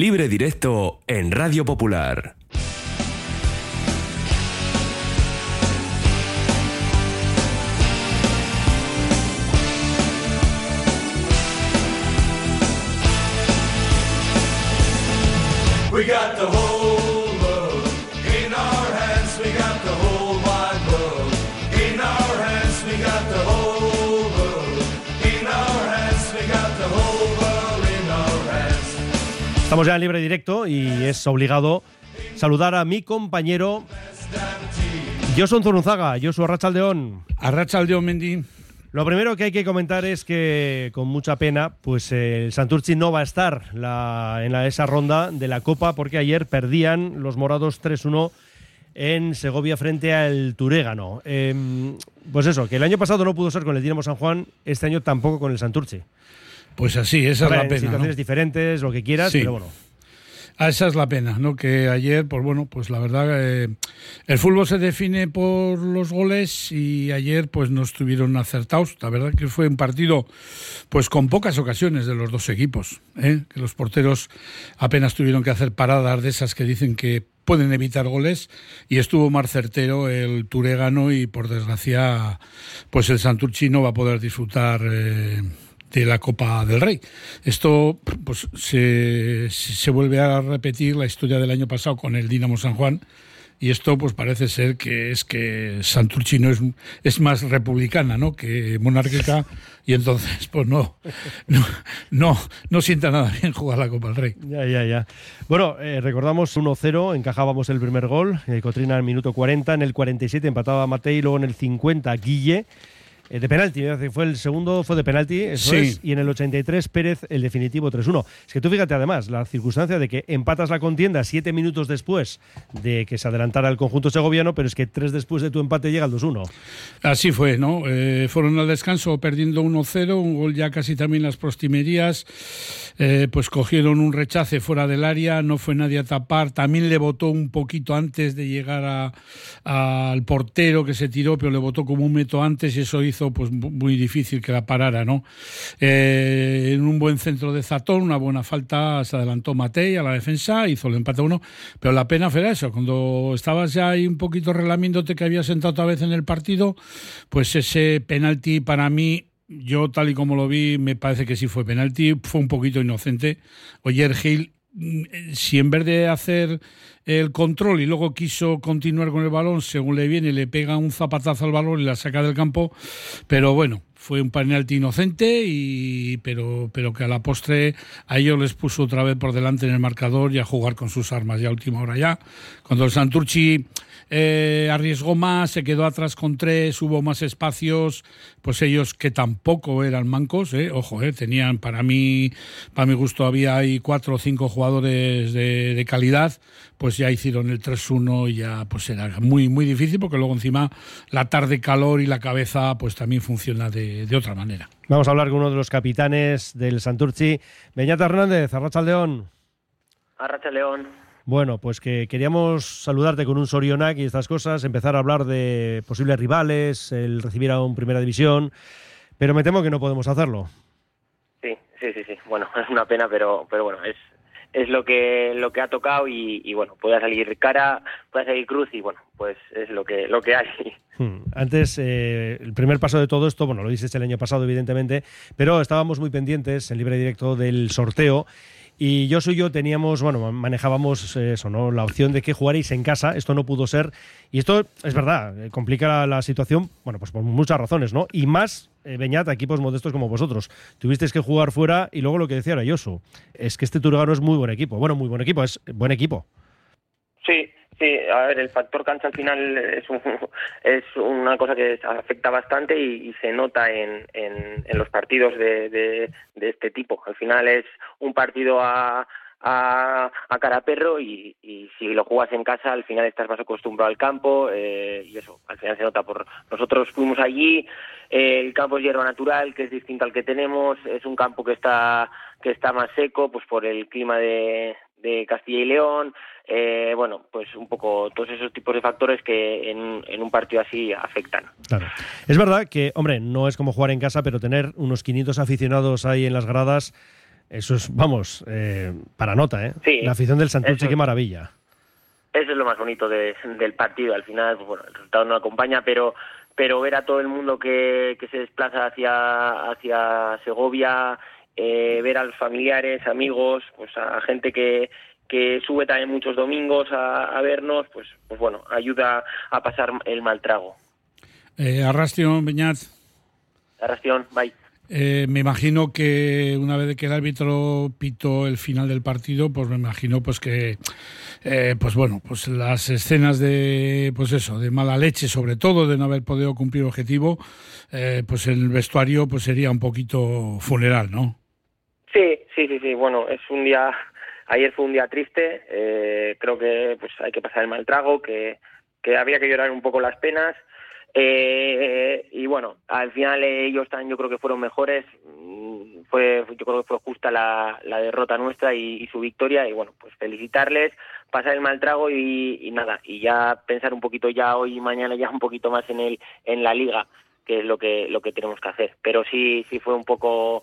Libre Directo en Radio Popular. We got the whole world in our hands. We got the whole wide world in our hands. We got the whole world in our hands. We got the whole world in our hands. Estamos ya en Libre Directo y es obligado saludar a mi compañero Josu Zurunzaga. Josu, arratsaldeon. Arratsaldeon, Mendy. Lo primero que hay que comentar es que, con mucha pena, pues el Santurtzi no va a estar en esa ronda de la Copa, porque ayer perdían los morados 3-1 en Segovia frente al Turégano. Pues eso, que el año pasado no pudo ser con el Dinamo San Juan, este año tampoco con el Santurtzi. Pues así, esa es la pena, situaciones ¿no? diferentes, lo que quieras, sí. Pero bueno. Esa es la pena, ¿no? Que ayer, pues bueno, pues la verdad, el fútbol se define por los goles y ayer pues no estuvieron acertados. La verdad que fue un partido pues con pocas ocasiones de los dos equipos, que los porteros apenas tuvieron que hacer paradas de esas que dicen que pueden evitar goles, y estuvo más certero el Turégano, y por desgracia pues el Santurtzi no va a poder disfrutar de la Copa del Rey. Esto pues se vuelve a repetir la historia del año pasado con el Dinamo San Juan, y esto pues parece ser que Santurtzi no es más republicana, ¿no?, que monárquica, y entonces pues no sienta nada bien jugar la Copa del Rey. Ya. Bueno, recordamos 1-0, encajábamos el primer gol, Cotrina en el minuto 40, en el 47 empataba Matei, luego en el 50 Guille, de penalti, fue el segundo, fue de penalti, eso sí. es, y en el 83 Pérez el definitivo 3-1. Es que tú fíjate además la circunstancia de que empatas la contienda 7 minutos después de que se adelantara el conjunto segoviano, pero es que 3 después de tu empate llega el 2-1. Así fue, ¿no? Fueron al descanso perdiendo 1-0, un gol ya casi también las prostimerías, pues cogieron un rechace fuera del área, no fue nadie a tapar, también le botó un poquito antes de llegar al portero, que se tiró, pero le botó como un metro antes, y eso hizo pues muy difícil que la parara, ¿no? En un buen centro de Zatón, una buena falta, se adelantó Matei a la defensa, hizo el empate 1, pero la pena fue eso, cuando estabas ya ahí un poquito relamiéndote que habías entrado otra vez en el partido, pues ese penalti para mí, yo tal y como lo vi, me parece que sí fue penalti, fue un poquito inocente. Oyer Gil, si en vez de hacer el control y luego quiso continuar con el balón, según le viene, le pega un zapatazo al balón y la saca del campo, pero bueno, fue un penalti inocente, pero que a la postre a ellos les puso otra vez por delante en el marcador y a jugar con sus armas ya a última hora ya. Cuando el Santurtzi arriesgó más, se quedó atrás con 3, hubo más espacios, pues ellos, que tampoco eran mancos, ojo, tenían, para mi gusto había ahí 4 o 5 jugadores de calidad, pues ya hicieron el 3-1 y ya pues era muy, muy difícil, porque luego encima la tarde calor y la cabeza pues también funciona de otra manera. Vamos a hablar con uno de los capitanes del Santurtzi, Beñat Hernández. Arratsaldeon. Arratsaldeon. Bueno, pues que queríamos saludarte con un sorionak y estas cosas, empezar a hablar de posibles rivales, el recibir a un Primera División, pero me temo que no podemos hacerlo. Sí. Bueno, es una pena, pero bueno, es lo que ha tocado, y bueno, puede salir cara, puede salir cruz, y bueno, pues es lo que hay. Antes, el primer paso de todo esto, bueno, lo dices el año pasado, evidentemente, pero estábamos muy pendientes en Libre Directo del sorteo. Y yo teníamos, manejábamos eso, ¿no?, la opción de que jugarais en casa. Esto no pudo ser, y esto es verdad, complica la situación, bueno, pues por muchas razones, ¿no? Y más, Beñat, a equipos modestos como vosotros. Tuvisteis que jugar fuera, y luego lo que decía ahora Josu, es que este Turégano es muy buen equipo. Bueno, muy buen equipo, es buen equipo. Sí, a ver, el factor cancha al final es una cosa que afecta bastante y se nota en los partidos de este tipo. Al final es un partido a cara a perro, y si lo juegas en casa al final estás más acostumbrado al campo, y eso al final se nota. Nosotros fuimos allí, el campo es hierba natural, que es distinto al que tenemos, es un campo que está más seco, pues por el clima de Castilla y León, bueno, pues un poco todos esos tipos de factores que en un partido así afectan. Claro. Es verdad que, hombre, no es como jugar en casa, pero tener unos 500 aficionados ahí en las gradas Eso es, vamos, para nota, ¿eh? Sí, la afición del Santurce, eso, qué maravilla. Eso es lo más bonito del partido. Al final, pues, bueno, el resultado no acompaña, pero ver a todo el mundo que se desplaza hacia Segovia, ver a los familiares, amigos, pues a gente que sube también muchos domingos a vernos, pues bueno, ayuda a pasar el mal trago. Arrastion, Beñat. Arrastion, bye. Me imagino que una vez que el árbitro pitó el final del partido, pues me imagino pues que pues bueno, pues las escenas de pues eso, de mala leche, sobre todo de no haber podido cumplir el objetivo, pues el vestuario pues sería un poquito funeral, ¿no? Sí, bueno, es un día, ayer fue un día triste, creo que pues hay que pasar el mal trago, que había que llorar un poco las penas. Y bueno, al final ellos están, yo creo que fueron mejores. Yo creo que fue justa la derrota nuestra y su victoria, y bueno, pues felicitarles, pasar el mal trago y nada, y ya pensar un poquito ya hoy y mañana ya un poquito más en la liga, que es lo que tenemos que hacer. Pero sí fue un poco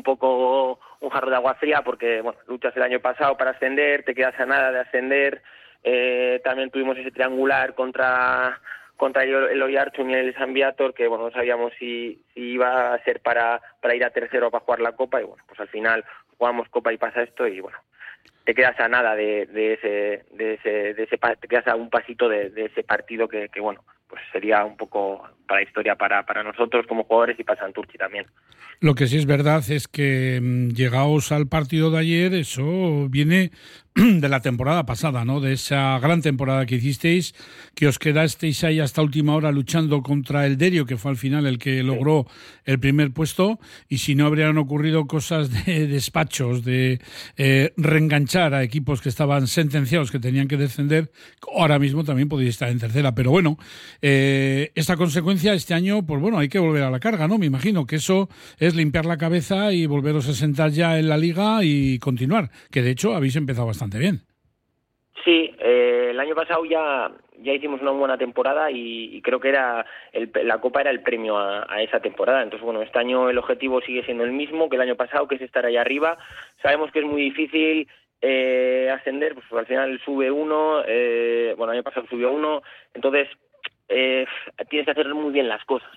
un jarro de agua fría, porque bueno, luchas el año pasado para ascender, te quedas a nada de ascender. También tuvimos ese triangular contra el Oiartzun y el San Viator, que bueno, no sabíamos si iba a ser para ir a tercero o para jugar la Copa, y bueno, pues al final jugamos Copa y pasa esto, y bueno, te quedas a nada de ese te quedas a un pasito de ese partido que bueno, pues sería un poco para la historia para nosotros como jugadores y para Santurce también. Lo que sí es verdad es que llegaos al partido de ayer, eso viene de la temporada pasada, ¿no? De esa gran temporada que hicisteis, que os quedasteis ahí hasta última hora luchando contra el Derio, que fue al final el que logró el primer puesto, y si no habrían ocurrido cosas de despachos, de reenganchar a equipos que estaban sentenciados, que tenían que descender, ahora mismo también podéis estar en tercera. Pero bueno, esta consecuencia este año, pues bueno, hay que volver a la carga, ¿no? Me imagino que eso es limpiar la cabeza y volveros a sentar ya en la liga y continuar, que de hecho habéis empezado bastante bien. Sí, el año pasado ya hicimos una buena temporada y creo que era la Copa era el premio a esa temporada. Entonces, bueno, este año el objetivo sigue siendo el mismo que el año pasado, que es estar ahí arriba. Sabemos que es muy difícil ascender, pues al final sube uno, bueno, el año pasado subió uno, entonces tienes que hacer muy bien las cosas.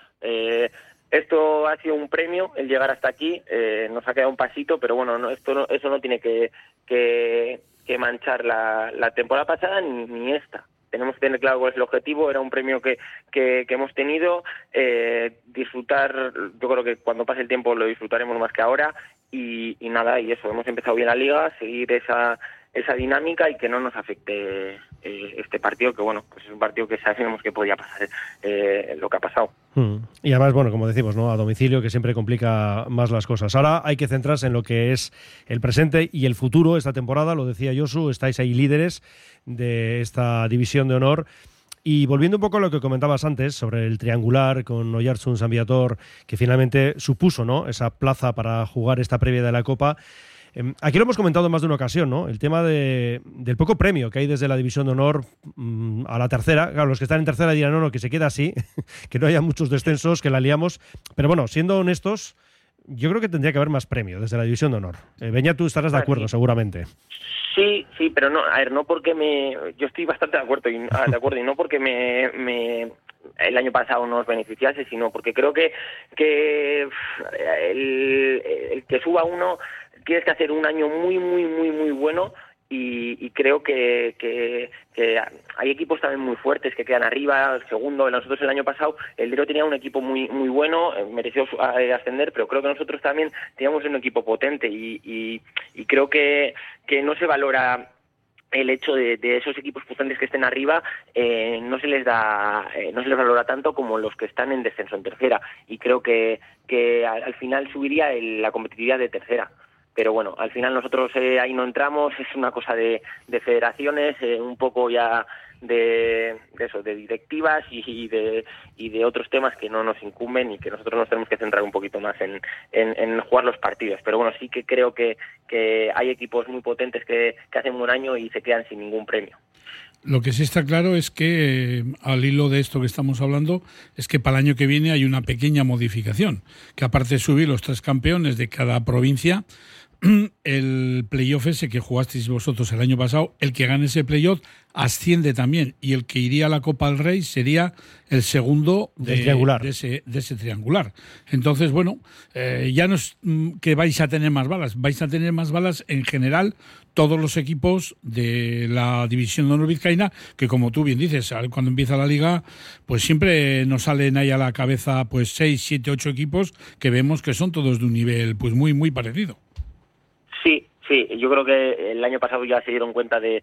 Esto ha sido un premio, el llegar hasta aquí, nos ha quedado un pasito, pero bueno, eso no tiene que manchar la temporada pasada ni esta. Tenemos que tener claro cuál es el objetivo, era un premio que hemos tenido, disfrutar, yo creo que cuando pase el tiempo lo disfrutaremos más que ahora, y nada, y eso, hemos empezado bien la liga, seguir esa dinámica y que no nos afecte este partido, que bueno, pues es un partido que sabemos que podía pasar lo que ha pasado. Y además, bueno, como decimos, ¿no? A domicilio, que siempre complica más las cosas. Ahora hay que centrarse en lo que es el presente y el futuro esta temporada, lo decía Josu, estáis ahí líderes de esta división de honor. Y volviendo un poco a lo que comentabas antes sobre el triangular con Oiartzun, San Viator, que finalmente supuso, ¿no?, esa plaza para jugar esta previa de la Copa. Aquí lo hemos comentado en más de una ocasión, ¿no? El tema del poco premio que hay desde la división de honor a la tercera. Claro, los que están en tercera dirán, no, que se queda así, que no haya muchos descensos, que la liamos. Pero bueno, siendo honestos, yo creo que tendría que haber más premio desde la división de honor. Beñat, tú estarás de acuerdo, seguramente. Sí, pero no, a ver, no porque yo estoy bastante de acuerdo y no porque el año pasado nos beneficiase, sino porque creo que el que suba uno tienes que hacer un año muy bueno, y creo que hay equipos también muy fuertes que quedan arriba. El segundo, nosotros el año pasado el Derio tenía un equipo muy bueno, mereció ascender, pero creo que nosotros también teníamos un equipo potente y creo que no se valora el hecho de esos equipos potentes que estén arriba, no se les valora tanto como los que están en descenso en tercera, y creo que al final subiría la competitividad de tercera. Pero bueno, al final nosotros ahí no entramos, es una cosa de federaciones, un poco ya de directivas y de otros temas que no nos incumben, y que nosotros nos tenemos que centrar un poquito más en jugar los partidos. Pero bueno, sí que creo que hay equipos muy potentes que hacen un año y se quedan sin ningún premio. Lo que sí está claro es que, al hilo de esto que estamos hablando, es que para el año que viene hay una pequeña modificación, que aparte de subir los 3 campeones de cada provincia, el playoff ese que jugasteis vosotros el año pasado, el que gane ese playoff asciende también, y el que iría a la Copa del Rey sería el segundo de ese triangular. Entonces, bueno, ya no es que vais a tener más balas en general todos los equipos de la División de Honor Vizcaína, que como tú bien dices, cuando empieza la liga, pues siempre nos salen ahí a la cabeza pues 6, 7, 8 equipos que vemos que son todos de un nivel pues muy, muy parecido. Sí, yo creo que el año pasado ya se dieron cuenta de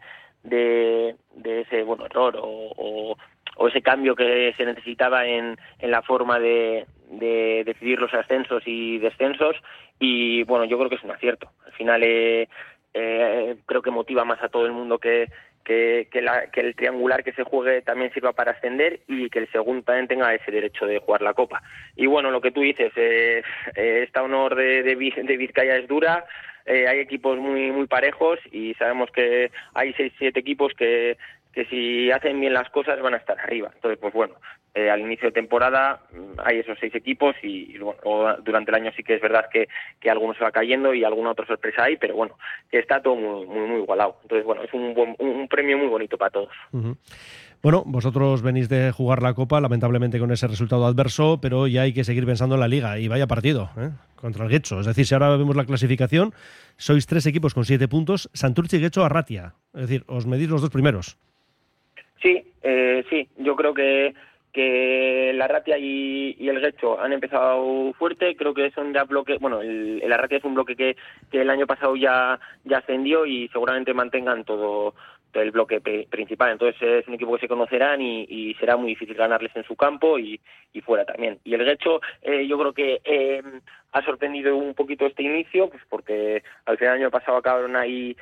ese error o ese cambio que se necesitaba en la forma de decidir los ascensos y descensos, y bueno, yo creo que es un acierto. Al final creo que motiva más a todo el mundo que el triangular que se juegue también sirva para ascender, y que el segundo también tenga ese derecho de jugar la Copa. Y bueno, lo que tú dices, esta Honor de Vizcaya es dura. Hay equipos muy muy parejos, y sabemos que hay 6-7 equipos que si hacen bien las cosas van a estar arriba. Entonces, pues bueno, al inicio de temporada hay esos 6 equipos, y bueno, durante el año sí que es verdad que alguno se va cayendo y alguna otra sorpresa hay, pero bueno, que está todo muy muy, muy igualado. Entonces, bueno, es un premio muy bonito para todos. Uh-huh. Bueno, vosotros venís de jugar la Copa, lamentablemente con ese resultado adverso, pero ya hay que seguir pensando en la Liga, y vaya partido, contra el Getxo. Es decir, si ahora vemos la clasificación, sois 3 equipos con 7 puntos, Santurtzi, Getxo, Arratia. Es decir, os medís los 2 primeros. Sí, yo creo que la Arratia y el Getxo han empezado fuerte. Creo que son ya bloques. Bueno, el Arratia es un bloque que el año pasado ya ascendió, y seguramente mantengan todo el bloque principal. Entonces es un equipo que se conocerán, y será muy difícil ganarles en su campo y fuera también. Y el Getxo yo creo que ha sorprendido un poquito este inicio, pues porque al final del año pasado acabaron ahí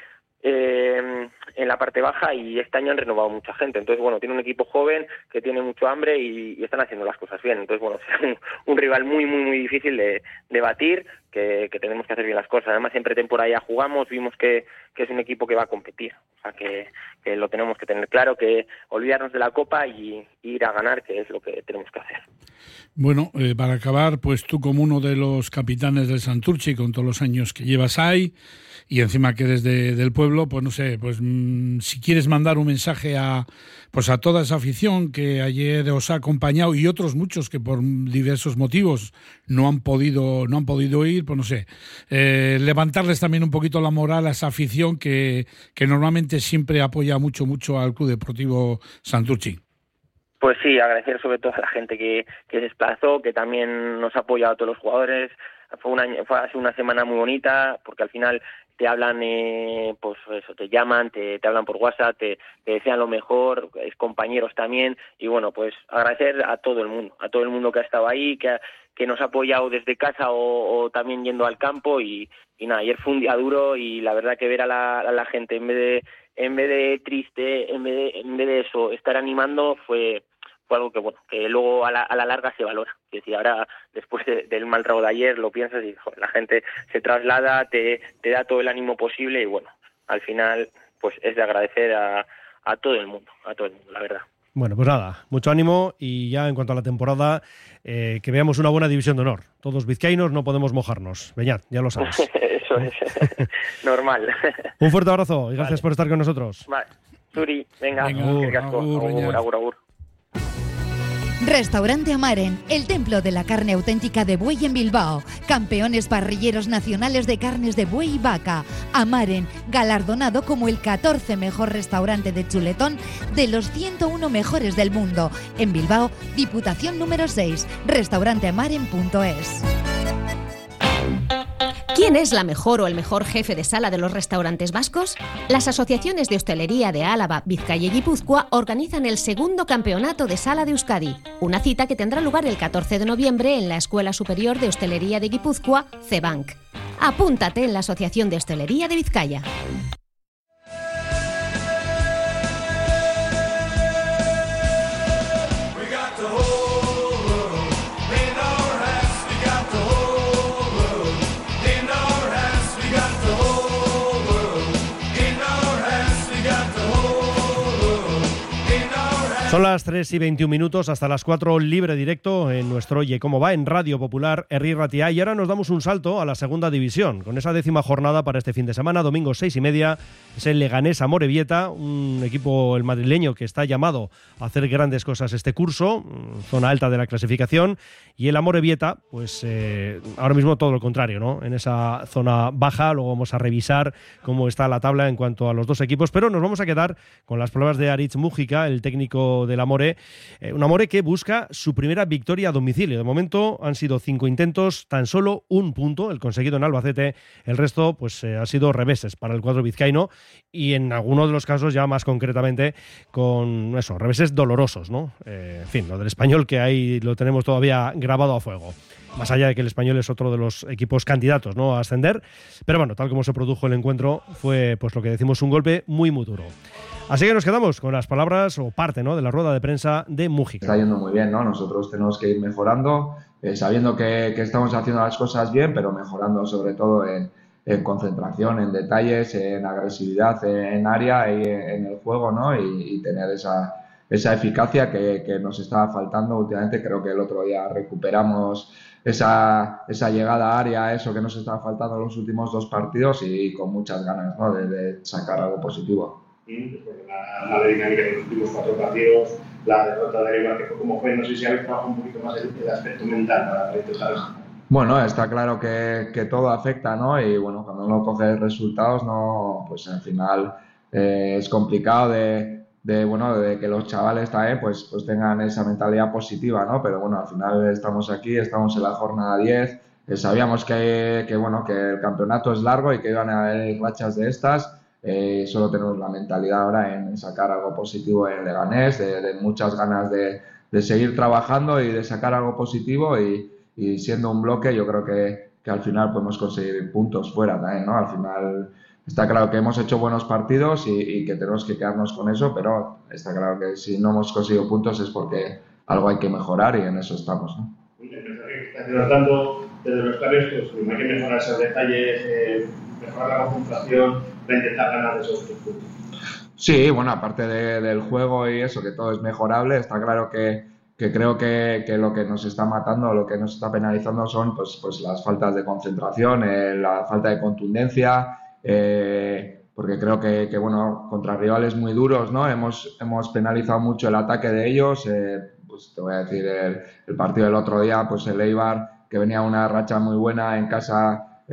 en la parte baja, y este año han renovado mucha gente. Entonces, bueno, tiene un equipo joven que tiene mucho hambre, y están haciendo las cosas bien. Entonces, bueno, es un rival muy muy muy difícil de batir, que tenemos que hacer bien las cosas. Además, en pretemporada ya jugamos, vimos que es un equipo que va a competir. O sea, que lo tenemos que tener claro, que olvidarnos de la Copa y ir a ganar, que es lo que tenemos que hacer. Bueno, para acabar, pues tú como uno de los capitanes del Santurtzi, con todos los años que llevas ahí, y encima que eres del pueblo, pues no sé, pues si quieres mandar un mensaje a toda esa afición que ayer os ha acompañado, y otros muchos que por diversos motivos no han podido ir, pues no sé, levantarles también un poquito la moral a esa afición que normalmente siempre apoya mucho al Club Deportivo Santurtzi. Pues sí, agradecer sobre todo a la gente que se desplazó, que también nos ha apoyado a todos los jugadores. Fue hace una semana muy bonita, porque al final te hablan, pues eso, te llaman, te hablan por WhatsApp, te desean lo mejor, compañeros también, y bueno, pues agradecer a todo el mundo que ha estado ahí, que nos ha apoyado desde casa o también yendo al campo, y nada, ayer fue un día duro, y la verdad que ver a la gente en vez de triste, en vez de eso, estar animando, fue algo que bueno, que luego a la larga se valora. Es decir, ahora después del mal trago de ayer lo piensas y joder, la gente se traslada, te da todo el ánimo posible, y bueno, al final pues es de agradecer a todo el mundo, la verdad. Bueno, pues nada, mucho ánimo, y ya en cuanto a la temporada, que veamos una buena división de honor. Todos vizcaínos no podemos mojarnos. Beñat, ya lo sabes. Eso es normal. Un fuerte abrazo y gracias por estar con nosotros. Vale. Suri, venga. Agur. Restaurante Amaren, el templo de la carne auténtica de buey en Bilbao. Campeones parrilleros nacionales de carnes de buey y vaca. Amaren, galardonado como el 14 mejor restaurante de chuletón de los 101 mejores del mundo. En Bilbao, Diputación número 6, restauranteamaren.es. ¿Quién es la mejor o el mejor jefe de sala de los restaurantes vascos? Las asociaciones de hostelería de Álava, Vizcaya y Guipúzcoa organizan el segundo campeonato de sala de Euskadi, una cita que tendrá lugar el 14 de noviembre en la Escuela Superior de Hostelería de Guipúzcoa, CEBANC. Apúntate en la Asociación de Hostelería de Vizcaya. Son las 3:21, hasta las 4 libre directo en nuestro Oye Cómo Va en Radio Popular Herri Ratia. Y ahora nos damos un salto a la segunda división, con esa 10ª jornada para este fin de semana, domingo 6:30, es el Leganés Amorebieta, un equipo, el madrileño, que está llamado a hacer grandes cosas este curso, zona alta de la clasificación, y el Amorebieta, pues ahora mismo todo lo contrario, ¿no? En esa zona baja. Luego vamos a revisar cómo está la tabla en cuanto a los dos equipos, pero nos vamos a quedar con las palabras de Aritz Mújica, el técnico del Amore, un Amore que busca su primera victoria a domicilio. De momento han sido 5 intentos, tan solo un punto el conseguido en Albacete, el resto pues ha sido reveses para el cuadro vizcaíno, y en algunos de los casos ya más concretamente con eso, reveses dolorosos, ¿no? En fin, lo del Español, que ahí lo tenemos todavía grabado a fuego. Más allá de que el Español es otro de los equipos candidatos, ¿no?, a ascender, pero bueno, tal como se produjo el encuentro, fue pues lo que decimos, un golpe muy duro. Así que nos quedamos con las palabras o parte, ¿no?, de la rueda de prensa de Mújica. Está yendo muy bien, ¿no? Nosotros tenemos que ir mejorando, sabiendo que estamos haciendo las cosas bien, pero mejorando sobre todo en concentración, en detalles, en agresividad, en área y en el juego, ¿no? Y tener esa eficacia que nos estaba faltando últimamente. Creo que el otro día recuperamos esa llegada a área, eso que nos estaba faltando en los últimos 2 partidos, y con muchas ganas, ¿no?, de sacar algo positivo. Porque la dinámica de los últimos 4 partidos, la derrota de Eibar, que fue como fue, no sé si habéis trabajado un poquito más el aspecto mental para intentar. Bueno, está claro que todo afecta, ¿no? Y bueno, cuando uno coge resultados, no, pues al final es complicado de que los chavales también pues tengan esa mentalidad positiva, ¿no? Pero bueno, al final estamos aquí, estamos en la jornada 10, sabíamos que el campeonato es largo y que iban a haber rachas de estas. Solo tenemos la mentalidad ahora en sacar algo positivo en Leganés, de muchas ganas de seguir trabajando y de sacar algo positivo, y siendo un bloque yo creo que al final podemos conseguir puntos fuera también, ¿no? Al final está claro que hemos hecho buenos partidos y que tenemos que quedarnos con eso, pero está claro que si no hemos conseguido puntos es porque algo hay que mejorar, y en eso estamos, ¿no? El mensaje que está haciendo tanto desde los cambios, pues hay que mejorar esos detalles, mejorar la concentración, para intentar ganar esos puntos. Sí, bueno, aparte del juego y eso, que todo es mejorable, está claro que creo que lo que nos está matando, lo que nos está penalizando son pues las faltas de concentración, la falta de contundencia, porque creo que bueno, contra rivales muy duros, ¿no? Hemos penalizado mucho el ataque de ellos. Pues te voy a decir, el partido del otro día, pues el Eibar, que venía una racha muy buena en casa,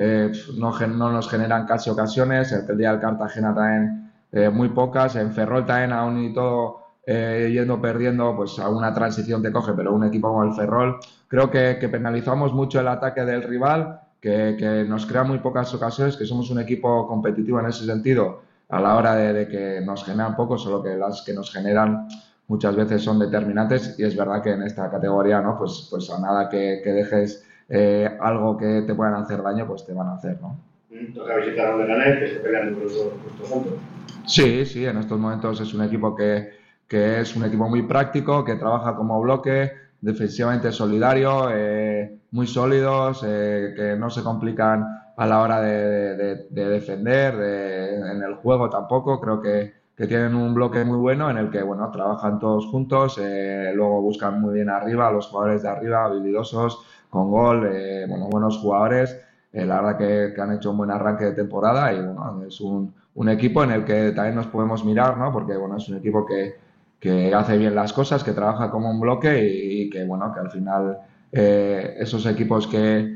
no nos generan casi ocasiones. El día del Cartagena también muy pocas. En Ferrol también, aún y todo yendo perdiendo, pues a una transición te coge, pero un equipo como el Ferrol, creo que penalizamos mucho el ataque del rival, que nos crea muy pocas ocasiones, que somos un equipo competitivo en ese sentido a la hora de que nos generan poco, solo que las que nos generan muchas veces son determinantes, y es verdad que en esta categoría, ¿no?, pues a nada que dejes algo que te puedan hacer daño, pues te van a hacer, ¿no? Toca visitar a un Leganés que esté peleando por los puntos. Sí, en estos momentos es un equipo que es un equipo muy práctico, que trabaja como bloque, defensivamente solidario, muy sólidos, que no se complican a la hora de defender, en el juego tampoco. Creo que tienen un bloque muy bueno en el que bueno, trabajan todos juntos, luego buscan muy bien arriba, los jugadores de arriba, habilidosos, con gol, buenos jugadores. La verdad que han hecho un buen arranque de temporada, y bueno, es un equipo en el que también nos podemos mirar, ¿no? Porque bueno, es un equipo que hace bien las cosas, que trabaja como un bloque, y que bueno, que al final esos equipos que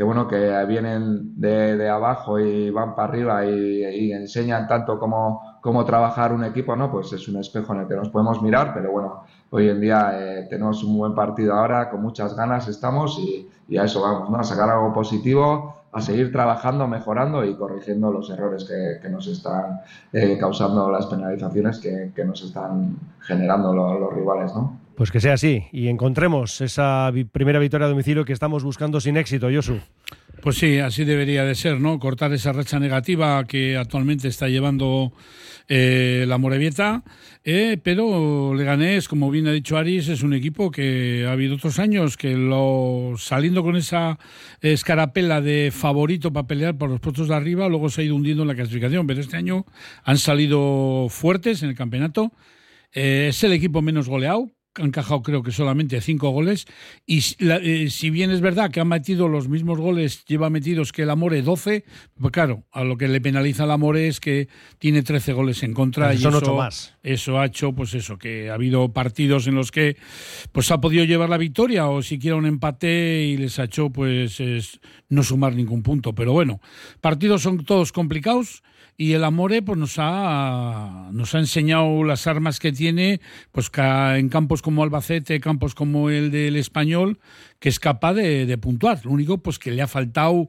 vienen de abajo y van para arriba y enseñan tanto cómo trabajar un equipo, ¿no? Pues es un espejo en el que nos podemos mirar. Pero bueno, hoy en día tenemos un buen partido ahora, con muchas ganas estamos, y a eso vamos, ¿no? A sacar algo positivo, a seguir trabajando, mejorando y corrigiendo los errores que nos están causando las penalizaciones que nos están generando los rivales, ¿no? Pues que sea así y encontremos esa primera victoria a domicilio que estamos buscando sin éxito, Josu. Pues sí, así debería de ser, ¿no? Cortar esa racha negativa que actualmente está llevando la Amorebieta, pero Leganés, como bien ha dicho Aris, es un equipo que ha habido otros años que saliendo con esa escarapela de favorito para pelear por los puestos de arriba, luego se ha ido hundiendo en la clasificación, pero este año han salido fuertes en el campeonato. Es el equipo menos goleado. Han encajado creo que solamente 5 goles y si bien es verdad que han metido los mismos goles, lleva metidos que el Amore 12, pues claro, a lo que le penaliza el Amore es que tiene 13 goles en contra y son 8 más. Eso ha hecho pues eso, que ha habido partidos en los que pues ha podido llevar la victoria o siquiera un empate y les ha hecho pues no sumar ningún punto, pero bueno, partidos son todos complicados. Y el Amore pues nos ha enseñado las armas que tiene, pues en campos como Albacete, campos como el del Español, que es capaz de puntuar. Lo único pues que le ha faltado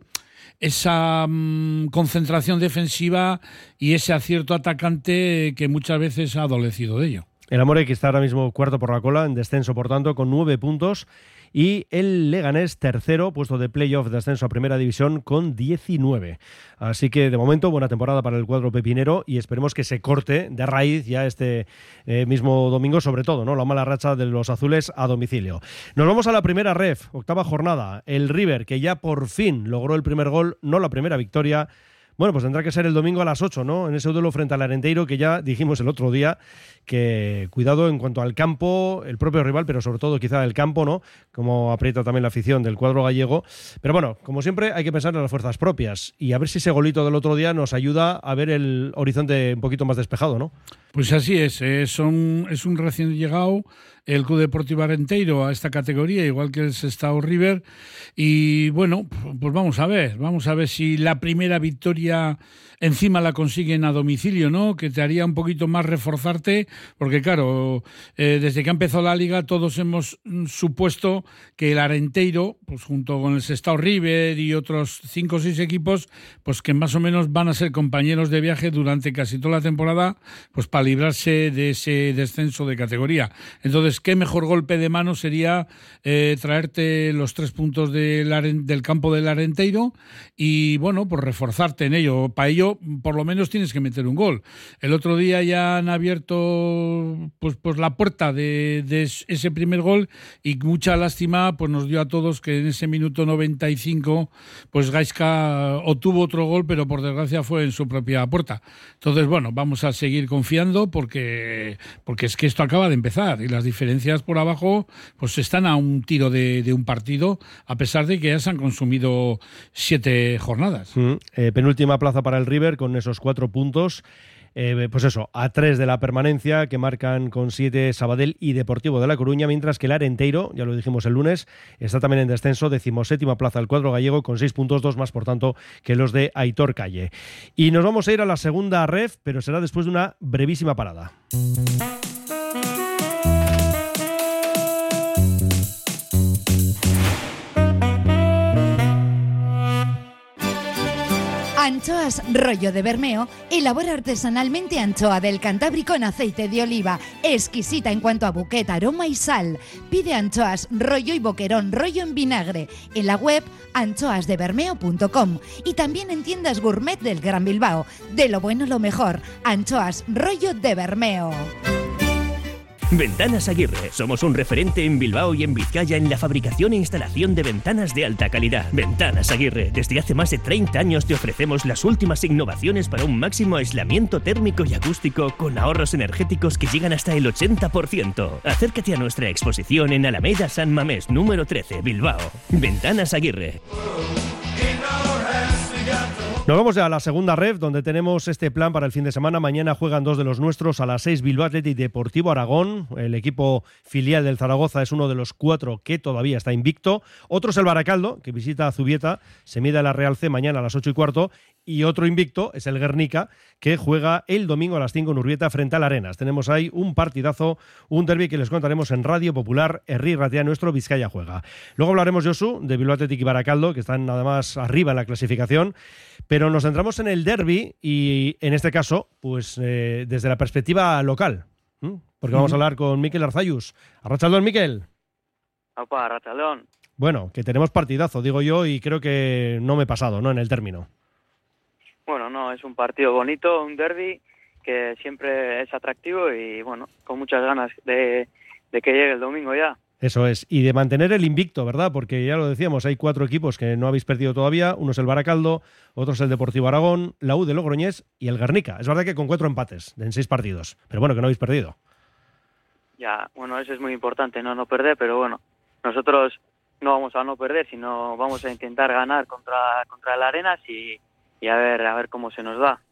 esa concentración defensiva y ese acierto atacante que muchas veces ha adolecido de ello. El Amore, que está ahora mismo cuarto por la cola, en descenso por tanto, con 9 puntos. Y el Leganés, tercero, puesto de playoff de ascenso a Primera División, con 19. Así que, de momento, buena temporada para el cuadro pepinero y esperemos que se corte de raíz ya este mismo domingo, sobre todo, ¿no? La mala racha de los azules a domicilio. Nos vamos a la primera ref, octava jornada. El River, que ya por fin logró el primer gol, no la primera victoria. Bueno, pues tendrá que ser el domingo a las 8, ¿no? En ese duelo frente al Arenteiro, que ya dijimos el otro día que cuidado en cuanto al campo, el propio rival, pero sobre todo quizá el campo, ¿no? Como aprieta también la afición del cuadro gallego. Pero bueno, como siempre hay que pensar en las fuerzas propias y a ver si ese golito del otro día nos ayuda a ver el horizonte un poquito más despejado, ¿no? Pues así es un recién llegado el Club Deportivo Arenteiro a esta categoría, igual que el Sestao River, y bueno, pues vamos a ver si la primera victoria encima la consiguen a domicilio, ¿no? Que te haría un poquito más reforzarte, porque claro, desde que ha empezado la liga todos hemos supuesto que el Arenteiro, pues junto con el Sestao River y otros 5 o 6 equipos, pues que más o menos van a ser compañeros de viaje durante casi toda la temporada, pues para librarse de ese descenso de categoría. Entonces, qué mejor golpe de mano sería traerte los 3 puntos del campo del Arenteiro y, bueno, pues reforzarte en ello. Para ello, por lo menos tienes que meter un gol. El otro día ya han abierto pues la puerta de ese primer gol y mucha lástima pues nos dio a todos que en ese minuto 95 pues Gaizka obtuvo otro gol, pero por desgracia fue en su propia puerta. Entonces, bueno, vamos a seguir confiando porque es que esto acaba de empezar y las diferencias por abajo pues están a un tiro de un partido, a pesar de que ya se han consumido 7 jornadas. Penúltima plaza para el River con esos 4 puntos. Pues eso, a 3 de la permanencia, que marcan con 7 Sabadell y Deportivo de La Coruña, mientras que el Arenteiro, ya lo dijimos el lunes, está también en descenso, 17ª plaza el cuadro gallego, con 6 puntos, 2 más, por tanto, que los de Aitor Calle. Y nos vamos a ir a la segunda ref, pero será después de una brevísima parada. Anchoas Rollo de Bermeo elabora artesanalmente anchoa del Cantábrico en aceite de oliva, exquisita en cuanto a buquet, aroma y sal. Pide anchoas rollo y boquerón rollo en vinagre en la web anchoasdebermeo.com y también en tiendas gourmet del Gran Bilbao. De lo bueno lo mejor, Anchoas Rollo de Bermeo. Ventanas Aguirre. Somos un referente en Bilbao y en Vizcaya en la fabricación e instalación de ventanas de alta calidad. Ventanas Aguirre. Desde hace más de 30 años te ofrecemos las últimas innovaciones para un máximo aislamiento térmico y acústico con ahorros energéticos que llegan hasta el 80%. Acércate a nuestra exposición en Alameda San Mamés, número 13, Bilbao. Ventanas Aguirre. Nos vamos ya a la segunda ref, donde tenemos este plan para el fin de semana. Mañana juegan 2 de los nuestros a las 6, Bilbao Athletic y Deportivo Aragón. El equipo filial del Zaragoza es uno de los 4 que todavía está invicto. Otro es el Baracaldo, que visita a Zubieta, se mide a la Real C mañana a las 8:15. Y otro invicto es el Guernica, que juega el domingo a las 5 en Urbieta frente al Arenas. Tenemos ahí un partidazo, un derbi que les contaremos en Radio Popular, Herri Ratia, nuestro Vizcaya Juega. Luego hablaremos, Josu, de Bilbao Athletic y Baracaldo, que están nada más arriba en la clasificación, pero nos centramos en el derbi y en este caso, pues desde la perspectiva local, porque vamos a hablar con Mikel Arzayus. Arratsaldeon, Mikel. Opa, arratsaldeon. Bueno, que tenemos partidazo, digo yo, y creo que no me he pasado, ¿no?, en el término. Bueno, no, es un partido bonito, un derbi que siempre es atractivo y, bueno, con muchas ganas de que llegue el domingo ya. Eso es, y de mantener el invicto, ¿verdad? Porque ya lo decíamos, hay 4 equipos que no habéis perdido todavía. Uno es el Baracaldo, otro es el Deportivo Aragón, la U de Logroñés y el Guernica. Es verdad que con 4 empates en 6 partidos, pero bueno, que no habéis perdido. Ya, bueno, eso es muy importante, no perder, pero bueno, nosotros no vamos a no perder, sino vamos a intentar ganar contra el Arenas y a ver cómo se nos da.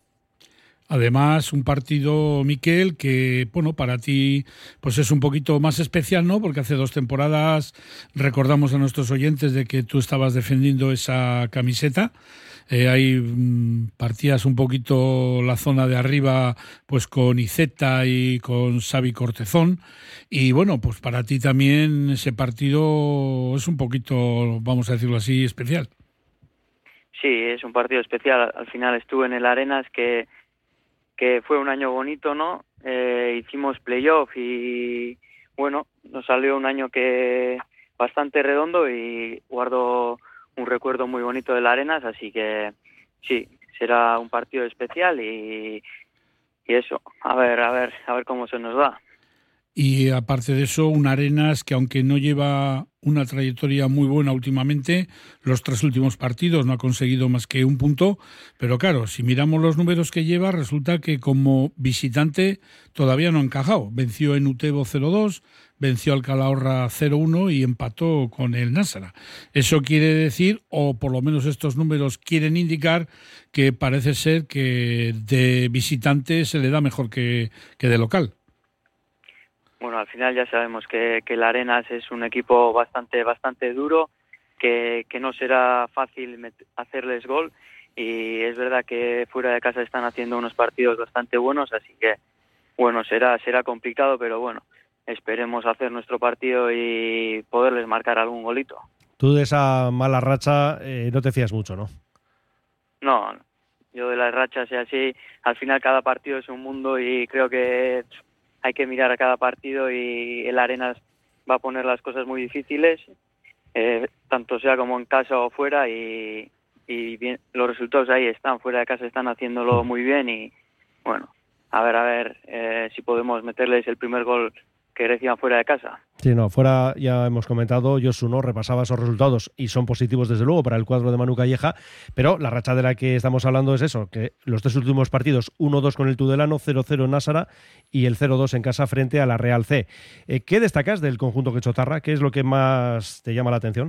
Además, un partido, Miquel, que, bueno, para ti pues es un poquito más especial, ¿no? Porque hace 2 temporadas recordamos a nuestros oyentes de que tú estabas defendiendo esa camiseta. Ahí partías un poquito la zona de arriba pues con Iceta y con Xavi Cortezón. Y bueno, pues para ti también ese partido es un poquito, vamos a decirlo así, especial. Sí, es un partido especial. Al final estuve en el Arenas que fue un año bonito, ¿no? Hicimos playoff y, bueno, nos salió un año que bastante redondo y guardo un recuerdo muy bonito del Arenas, así que sí, será un partido especial y eso, a ver cómo se nos da. Y aparte de eso, un Arenas que aunque no lleva una trayectoria muy buena últimamente, los 3 últimos partidos no ha conseguido más que 1 punto, pero claro, si miramos los números que lleva, resulta que como visitante todavía no ha encajado. Venció en Utebo 0-2, venció al Calahorra 0-1 y empató con el Nássara. Eso quiere decir, o por lo menos estos números quieren indicar, que parece ser que de visitante se le da mejor que de local. Bueno, al final ya sabemos que el Arenas es un equipo bastante duro, que no será fácil hacerles gol, y es verdad que fuera de casa están haciendo unos partidos bastante buenos, así que bueno, será complicado, pero bueno, esperemos hacer nuestro partido y poderles marcar algún golito. Tú de esa mala racha no te fías mucho, ¿no? No, yo de las rachas y así, al final cada partido es un mundo y creo que hay que mirar a cada partido y el Arenas va a poner las cosas muy difíciles, tanto sea como en casa o fuera, y bien, los resultados ahí están, fuera de casa están haciéndolo muy bien y bueno, a ver si podemos meterles el primer gol que reciban fuera de casa. Sí, no, fuera ya hemos comentado, Josu no repasaba esos resultados y son positivos desde luego para el cuadro de Manu Calleja, pero la racha de la que estamos hablando es eso, que los 3 últimos partidos, 1-2 con el Tudelano, 0-0 en Nássara y el 0-2 en casa frente a la Real C. ¿Qué destacas del conjunto quechotarra? ¿Qué es lo que más te llama la atención?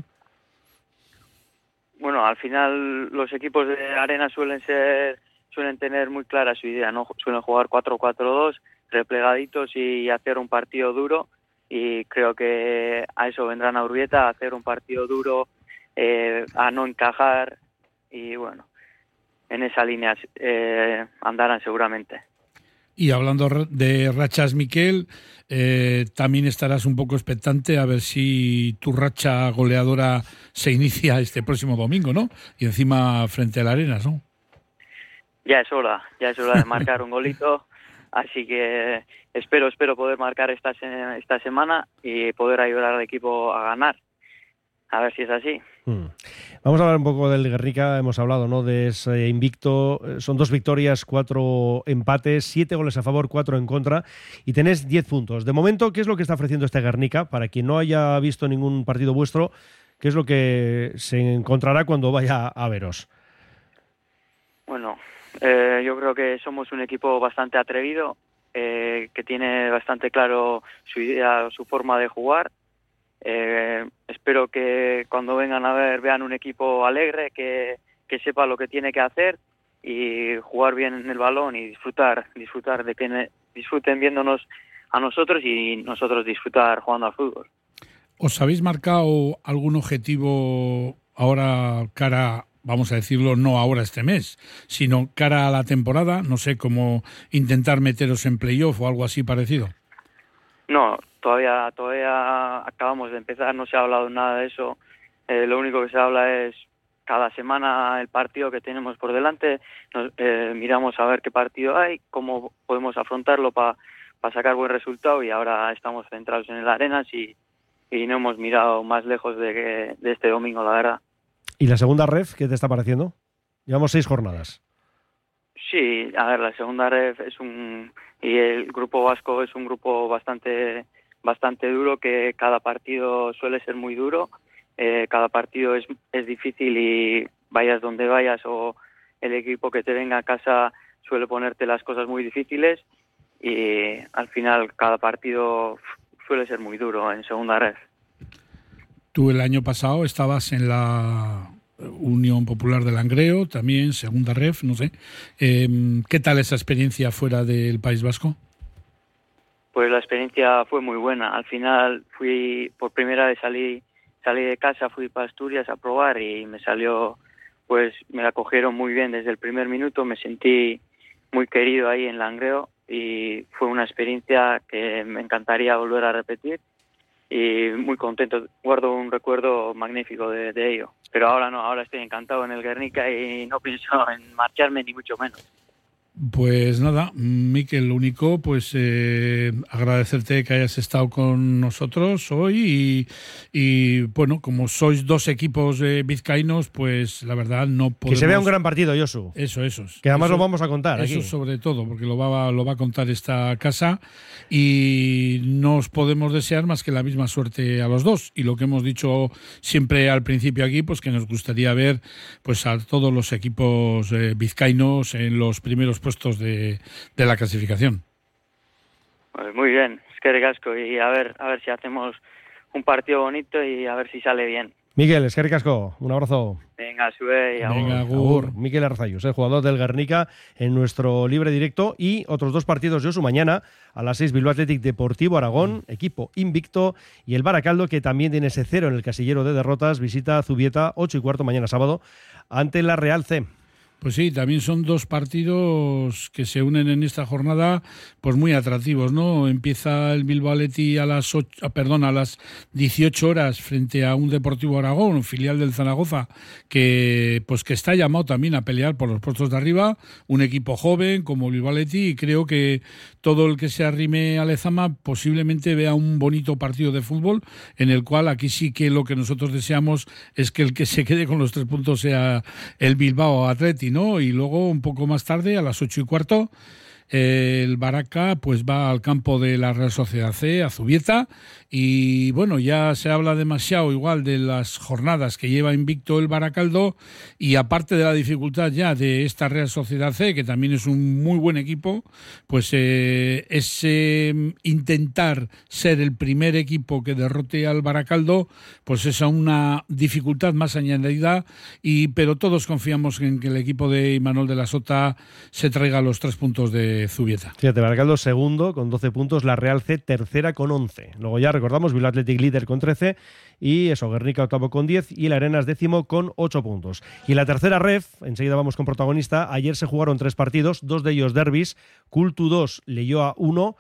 Bueno, al final los equipos de Arena suelen tener muy clara su idea, ¿no? Suelen jugar 4-4-2, replegaditos y hacer un partido duro, y creo que a eso vendrán a Urbieta, a hacer un partido duro, a no encajar, y bueno, en esa línea andarán seguramente. Y hablando de rachas, Miquel, también estarás un poco expectante a ver si tu racha goleadora se inicia este próximo domingo, ¿no? Y encima frente al Arenas, ¿no? Ya es hora de marcar un golito, así que espero poder marcar esta semana y poder ayudar al equipo a ganar. A ver si es así. Vamos a hablar un poco del Guernica. Hemos hablado, ¿no?, de ese invicto. Son 2 victorias, 4 empates, 7 goles a favor, 4 en contra, y tenés 10 puntos. De momento, ¿qué es lo que está ofreciendo este Guernica? Para quien no haya visto ningún partido vuestro, ¿qué es lo que se encontrará cuando vaya a veros? Bueno, yo creo que somos un equipo bastante atrevido, que tiene bastante claro su idea, su forma de jugar. Espero que cuando vengan a ver vean un equipo alegre, que sepa lo que tiene que hacer y jugar bien en el balón y disfrutar de que disfruten viéndonos a nosotros y nosotros disfrutar jugando al fútbol. ¿Os habéis marcado algún objetivo ahora cara, vamos a decirlo, no ahora este mes, sino cara a la temporada? No sé, como intentar meteros en playoff o algo así parecido. No, todavía acabamos de empezar, no se ha hablado nada de eso. Lo único que se habla es cada semana el partido que tenemos por delante. Miramos a ver qué partido hay, cómo podemos afrontarlo para sacar buen resultado, y ahora estamos centrados en el Arenas y no hemos mirado más lejos de este domingo, la verdad. ¿Y la segunda ref qué te está pareciendo? Llevamos 6 jornadas. Sí, a ver, la segunda ref y el grupo vasco es un grupo bastante duro, que cada partido suele ser muy duro, cada partido es difícil y vayas donde vayas o el equipo que te venga a casa suele ponerte las cosas muy difíciles, y al final cada partido suele ser muy duro en segunda red. Tú el año pasado estabas en la Unión Popular de Langreo, también segunda ref, no sé. ¿Qué tal esa experiencia fuera del País Vasco? Pues la experiencia fue muy buena. Al final por primera vez salí de casa, fui para Asturias a probar y me salió, pues me acogieron muy bien desde el primer minuto, me sentí muy querido ahí en Langreo y fue una experiencia que me encantaría volver a repetir y muy contento, guardo un recuerdo magnífico de ello. Pero ahora no, ahora estoy encantado en el Guernica y no pienso en marcharme ni mucho menos. Pues nada, Mikel, lo único, pues agradecerte que hayas estado con nosotros hoy y bueno, como sois dos equipos vizcaínos, pues la verdad no podemos... Que se vea un gran partido, Josu. Eso. Que además lo vamos a contar eso aquí. Sobre todo, porque lo va a contar esta casa y no os podemos desear más que la misma suerte a los dos. Y lo que hemos dicho siempre al principio aquí, pues que nos gustaría ver pues a todos los equipos vizcaínos en los primeros puestos de la clasificación. Pues muy bien, es que ricasco y a ver si hacemos un partido bonito y a ver si sale bien. Miguel, es que ricasco, un abrazo. Venga, sube y agur. Miguel Arzayus, el jugador del Guernica en nuestro libre directo y otros dos partidos Josu mañana a las 6 Bilbao Athletic Deportivo Aragón, equipo invicto, y el Baracaldo que también tiene ese 0 en el casillero de derrotas, visita Zubieta 8:15 mañana sábado ante la Real C. Pues sí, también son dos partidos que se unen en esta jornada, pues muy atractivos, ¿no? Empieza el Bilbao Athletic a las 18 horas frente a un Deportivo Aragón, filial del Zaragoza, que está llamado también a pelear por los puestos de arriba, un equipo joven como el Bilbao Athletic, y creo que todo el que se arrime a Lezama posiblemente vea un bonito partido de fútbol, en el cual aquí sí que lo que nosotros deseamos es que el que se quede con los 3 puntos sea el Bilbao Athletic, ¿no? Y luego un poco más tarde a las 8:15 el Baraca pues va al campo de la Real Sociedad C, a Zubieta, y bueno, ya se habla demasiado igual de las jornadas que lleva invicto el Baracaldo, y aparte de la dificultad ya de esta Real Sociedad C, que también es un muy buen equipo, pues es intentar ser el primer equipo que derrote al Baracaldo, pues es una dificultad más añadida, pero todos confiamos en que el equipo de Imanol de la Sota se traiga los 3 puntos de Zubieta. Fíjate, Baracaldo segundo con 12 puntos, la Real C tercera con 11. Luego ya recordamos, Bilbao Athletic líder con 13 y eso, Guernica octavo con 10 y el Arenas décimo con 8 puntos. Y la tercera ref, enseguida vamos con protagonista, ayer se jugaron 3 partidos, 2 de ellos derbis, Cultu 2, Leioa 1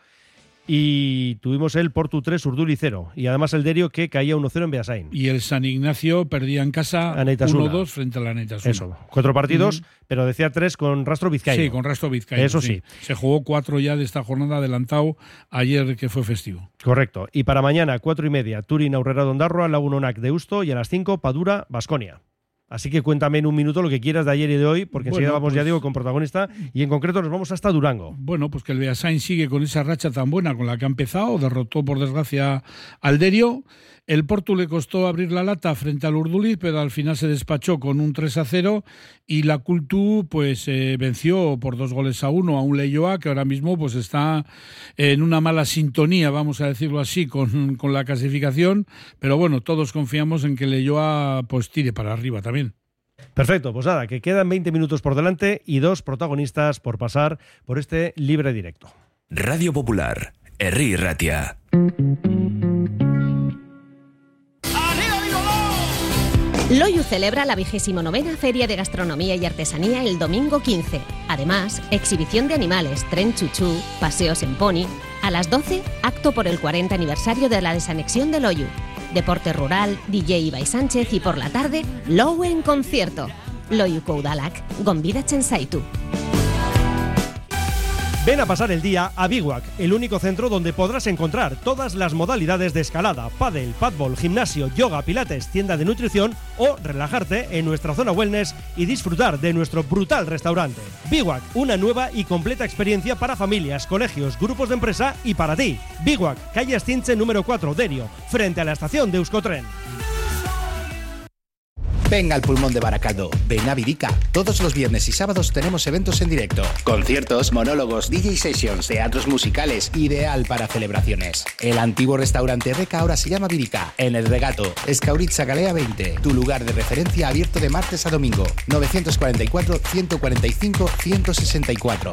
y tuvimos el Portu 3, Urduri 0 y además el Derio que caía 1-0 en Beasain. Y el San Ignacio perdía en casa 1-2 frente a la Anaitasuna. Eso, 4 partidos, pero decía 3 con rastro vizcaíno. Sí, con rastro vizcaíno. Eso sí. Se jugó 4 ya de esta jornada adelantado ayer que fue festivo. Correcto. Y para mañana 4:30 Turin Aurrera Dondarroa, Lagunonac Deusto y a las 5 Padura Baskonia. Así que cuéntame en un minuto lo que quieras de ayer y de hoy, porque enseguida vamos, ya digo, con protagonista y en concreto nos vamos hasta Durango. Bueno, pues que el Beasain sigue con esa racha tan buena con la que ha empezado, derrotó por desgracia al Derio. El Portu le costó abrir la lata frente al Urduliz, pero al final se despachó con un 3-0 y la Cultu pues venció por 2-1 a un Leioa que ahora mismo pues está en una mala sintonía, vamos a decirlo así, con la clasificación, pero bueno, todos confiamos en que Leioa pues tire para arriba también. Perfecto, pues nada, que quedan 20 minutos por delante y 2 protagonistas por pasar por este libre directo. Radio Popular, Herri Ratia. Loiu celebra la 29ª Feria de Gastronomía y Artesanía el domingo 15. Además, exhibición de animales, tren chuchú, paseos en pony. A las 12, acto por el 40 aniversario de la desanexión de Loiu. Deporte rural, DJ Ibai Sánchez y por la tarde, Lou en concierto. Loiuko udalak, gonbidatzen zaitu. Ven a pasar el día a Biwak, el único centro donde podrás encontrar todas las modalidades de escalada, pádel, padbol, gimnasio, yoga, pilates, tienda de nutrición o relajarte en nuestra zona wellness y disfrutar de nuestro brutal restaurante. Biwak, una nueva y completa experiencia para familias, colegios, grupos de empresa y para ti. Biwak, calle Astinche número 4, Derio, frente a la estación de Euskotren. Venga al pulmón de Baracaldo, ven a Virica. Todos los viernes y sábados tenemos eventos en directo. Conciertos, monólogos, DJ sessions, teatros musicales, ideal para celebraciones. El antiguo restaurante Reca ahora se llama Virica. En El Regato, Escauritza Galea 20. Tu lugar de referencia abierto de martes a domingo. 944-145-164.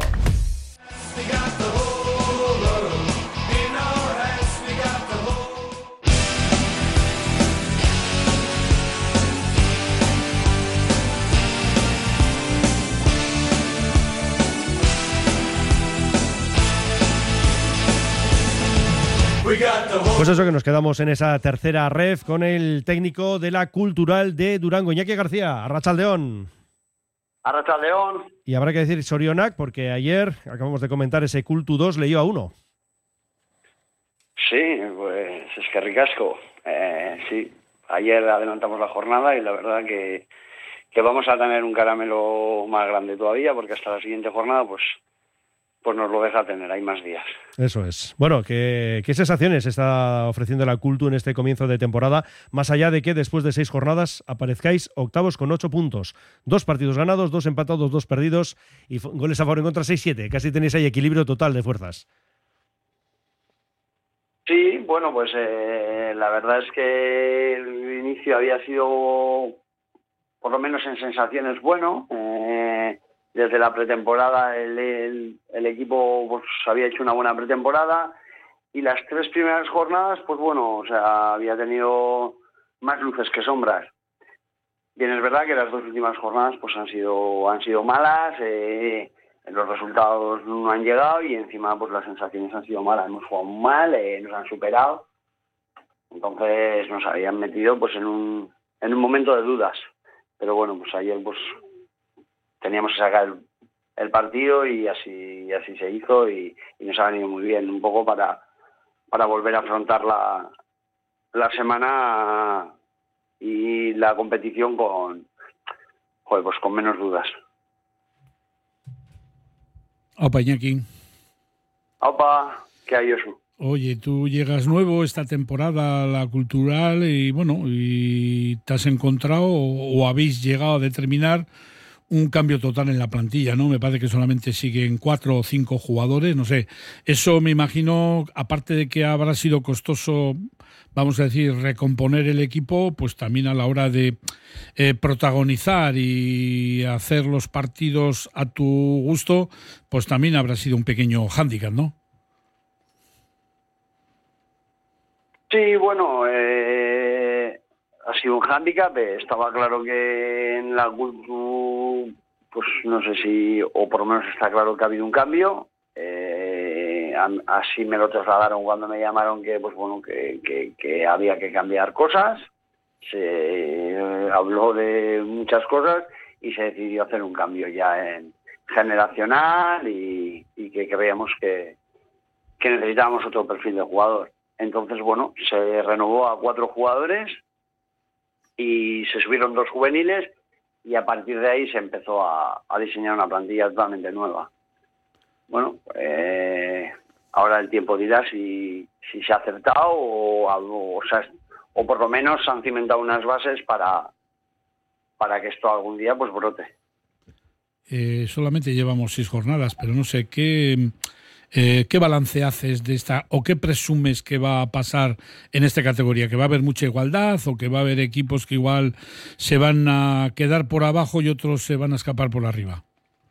Pues eso, que nos quedamos en esa tercera ref con el técnico de la Cultural de Durango, Iñaki García, Arratsaldeón. Arratsaldeón. Y habrá que decir Sorionak, porque ayer acabamos de comentar ese Cultu 2 leyó a 1. Sí, pues es que ricasco. Sí, ayer adelantamos la jornada y la verdad que vamos a tener un caramelo más grande todavía, porque hasta la siguiente jornada pues nos lo deja tener, hay más días. Eso es. Bueno, ¿qué sensaciones está ofreciendo la Cultu en este comienzo de temporada, más allá de que después de 6 jornadas aparezcáis octavos con 8 puntos? 2 partidos ganados, 2 empatados, 2 perdidos y goles a favor en contra 6-7. Casi tenéis ahí equilibrio total de fuerzas. Sí, bueno, pues la verdad es que el inicio había sido, por lo menos en sensaciones, bueno. Desde la pretemporada el equipo pues había hecho una buena pretemporada y las 3 primeras jornadas, pues bueno, o sea, había tenido más luces que sombras. Bien, es verdad que las 2 últimas jornadas pues han sido malas, los resultados no han llegado y encima pues las sensaciones han sido malas. Hemos jugado mal, nos han superado, entonces nos habían metido pues en un momento de dudas. Pero bueno, pues ayer pues teníamos que sacar el partido y así se hizo y nos ha venido muy bien, un poco para volver a afrontar la semana y la competición con menos dudas. Opa, Iñaki. Opa, ¿qué hay, Josu? Oye, tú llegas nuevo esta temporada a la Cultural y bueno, y te has encontrado o habéis llegado a determinar un cambio total en la plantilla, ¿no? Me parece que solamente siguen 4 o 5 jugadores, no sé. Eso me imagino, aparte de que habrá sido costoso, vamos a decir, recomponer el equipo, pues también a la hora de protagonizar y hacer los partidos a tu gusto, pues también habrá sido un pequeño hándicap, ¿no? Sí, bueno, ha sido un hándicap. Estaba claro que en la Cultu, pues no sé si, o por lo menos está claro que ha habido un cambio. Así me lo trasladaron cuando me llamaron que pues bueno que había que cambiar cosas. Se habló de muchas cosas y se decidió hacer un cambio ya en generacional y que creíamos que necesitábamos otro perfil de jugador. Entonces, bueno, se renovó a 4 jugadores y se subieron 2 juveniles y a partir de ahí se empezó a diseñar una plantilla totalmente nueva. Bueno, ahora el tiempo dirá si se ha acertado o por lo menos se han cimentado unas bases para que esto algún día pues brote. Solamente llevamos 6 jornadas, pero no sé ¿qué balance haces de esta o qué presumes que va a pasar en esta categoría? ¿Que va a haber mucha igualdad o que va a haber equipos que igual se van a quedar por abajo y otros se van a escapar por arriba?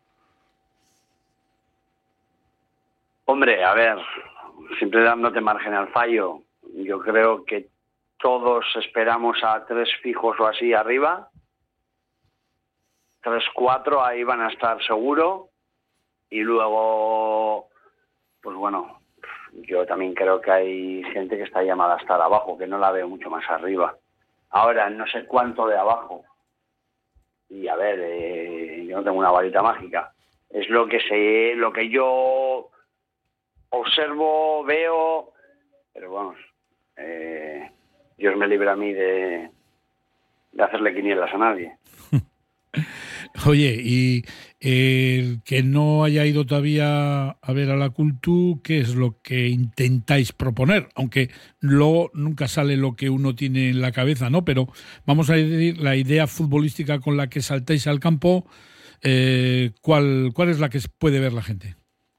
Hombre, a ver, siempre dándote margen al fallo. Yo creo que todos esperamos a 3 fijos o así arriba. 3, 4 ahí van a estar seguro. Y luego, pues bueno, yo también creo que hay gente que está llamada a estar abajo, que no la veo mucho más arriba. Ahora, no sé cuánto de abajo. Y a ver, yo no tengo una varita mágica. Es lo que yo observo, veo, pero vamos, Dios me libre a mí de hacerle quinielas a nadie. Oye, y el que no haya ido todavía a ver a la Cultu, ¿qué es lo que intentáis proponer? Aunque luego nunca sale lo que uno tiene en la cabeza, ¿no? Pero vamos a decir, la idea futbolística con la que saltáis al campo, ¿cuál es la que puede ver la gente?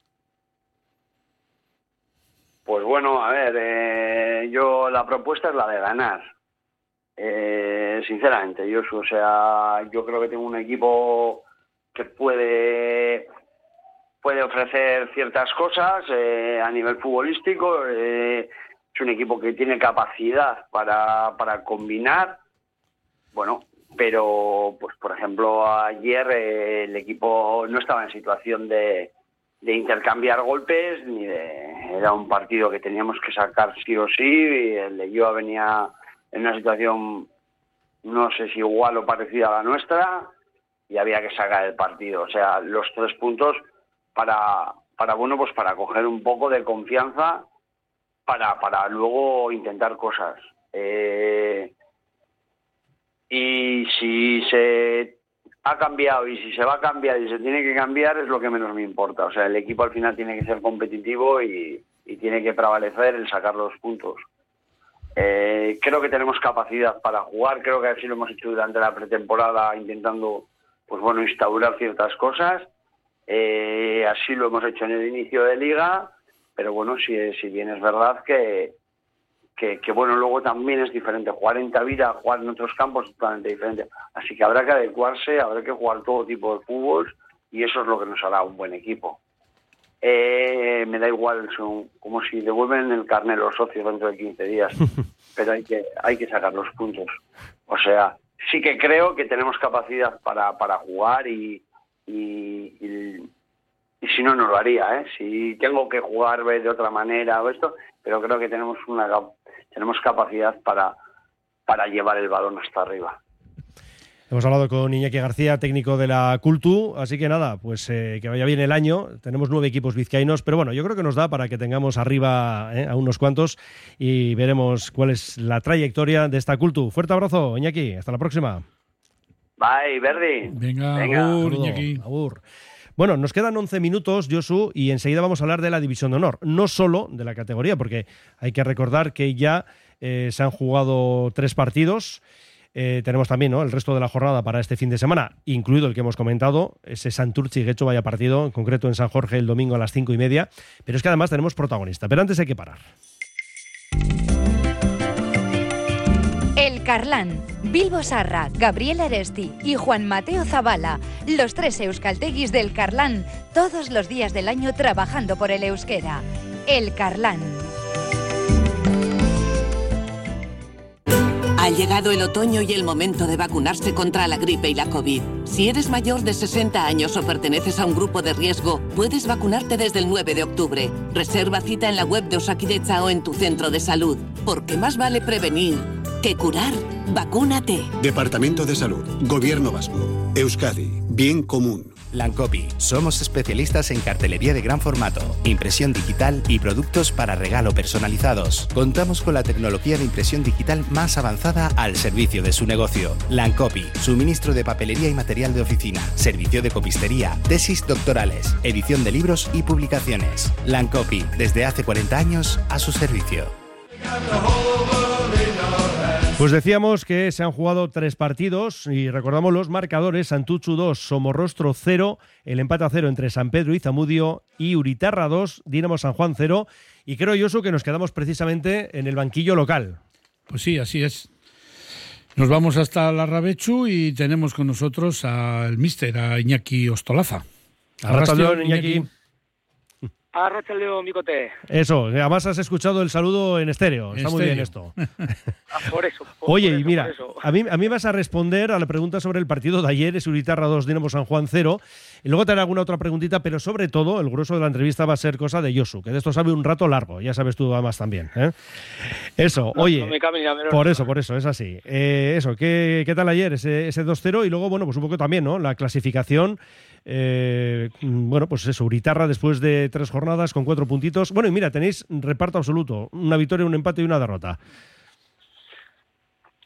Pues bueno, a ver, yo la propuesta es la de ganar. Sinceramente, yo creo que tengo un equipo que puede ofrecer ciertas cosas a nivel futbolístico. Es un equipo que tiene capacidad para combinar. Bueno, pero pues por ejemplo ayer el equipo no estaba en situación de intercambiar golpes era un partido que teníamos que sacar sí o sí, y el de Ulloa venía en una situación no sé si igual o parecida a la nuestra y había que sacar el partido. O sea, los 3 puntos para coger un poco de confianza para luego intentar cosas. Y si se ha cambiado y si se va a cambiar y se tiene que cambiar es lo que menos me importa. O sea, el equipo al final tiene que ser competitivo y tiene que prevalecer el sacar los puntos. Creo que tenemos capacidad para jugar, creo que así lo hemos hecho durante la pretemporada intentando instaurar ciertas cosas, así lo hemos hecho en el inicio de liga, pero bueno, si bien es verdad que luego también es diferente jugar en Tavira, jugar en otros campos es totalmente diferente, así que habrá que adecuarse, habrá que jugar todo tipo de fútbol y eso es lo que nos hará un buen equipo. Me da igual, son como si devuelven el carnet los socios dentro de 15 días, pero hay que sacar los puntos. O sea, sí que creo que tenemos capacidad para jugar y si no lo haría, si tengo que jugar de otra manera o esto, pero creo que tenemos capacidad para llevar el balón hasta arriba. Hemos hablado con Iñaki García, técnico de la Cultu, así que nada, pues que vaya bien el año. Tenemos 9 equipos vizcaínos, pero bueno, yo creo que nos da para que tengamos arriba a unos cuantos y veremos cuál es la trayectoria de esta Cultu. Fuerte abrazo, Iñaki, hasta la próxima. Bye, Verdi. Venga. Agur, Iñaki. Agur. Bueno, nos quedan 11 minutos, Josu, y enseguida vamos a hablar de la División de Honor, no solo de la categoría, porque hay que recordar que ya se han jugado 3 partidos. Tenemos también, ¿no?, el resto de la jornada para este fin de semana, incluido el que hemos comentado, ese Santurtzi-Guecho, vaya partido, en concreto en San Jorge el domingo a las 5:30, pero es que además tenemos protagonista. Pero antes hay que parar. El Carlán, Bilbo Sarra, Gabriel Aresti y Juan Mateo Zavala, los 3 euskalteguis del Carlán, todos los días del año trabajando por el euskera. El Carlán. Ha llegado el otoño y el momento de vacunarse contra la gripe y la COVID. Si eres mayor de 60 años o perteneces a un grupo de riesgo, puedes vacunarte desde el 9 de octubre. Reserva cita en la web de Osakidetza o en tu centro de salud. Porque más vale prevenir que curar. Vacúnate. Departamento de Salud, Gobierno Vasco, Euskadi, Bien Común. Lancopi. Somos especialistas en cartelería de gran formato, impresión digital y productos para regalo personalizados. Contamos con la tecnología de impresión digital más avanzada al servicio de su negocio. Lancopi. Suministro de papelería y material de oficina, servicio de copistería, tesis doctorales, edición de libros y publicaciones. Lancopi. Desde hace 40 años a su servicio. Pues decíamos que se han jugado 3 partidos y recordamos los marcadores: Santutxu 2, Somorrostro 0, el empate a 0 entre San Pedro y Zamudio y Uritarra 2, Dinamo San Juan 0, y creo, Josu, que nos quedamos precisamente en el banquillo local. Pues sí, así es. Nos vamos hasta Larrabechu y tenemos con nosotros al míster, a Iñaki Ostolaza. Arrastrador, Iñaki. Arratsaldeon, Micote. Eso, además has escuchado el saludo en estéreo. Está muy bien esto. Por eso. Oye, y mira, a mí vas a responder a la pregunta sobre el partido de ayer, es Uritarra 2, Dinamo San Juan 0. Y luego te haré alguna otra preguntita, pero sobre todo el grueso de la entrevista va a ser cosa de Josu, que de esto sabe un rato largo, ya sabes tú además también. Eso, oye, no me cabe ni la menor por eso, es así. Eso, ¿qué tal ayer ese 2-0? Y luego, bueno, pues un poco también, ¿no?, la clasificación. Bueno, pues eso, Uritarra después de 3 jornadas con 4 puntitos. Bueno, y mira, tenéis reparto absoluto, una victoria, un empate y una derrota.